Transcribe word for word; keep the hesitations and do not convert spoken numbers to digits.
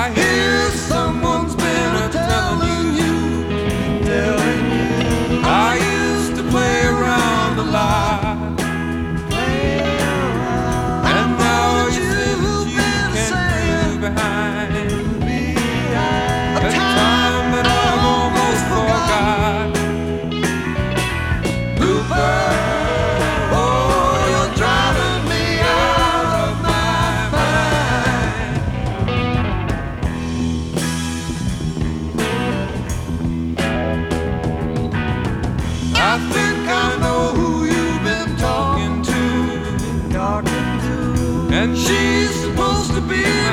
I hear someone's been a telling you, telling you. I used to play around a lot, play around. And now you say that you can't leave behind behind a time that I've almost forgot. Bluebird, I think I know who you've been talking to, talking to. And she's supposed to be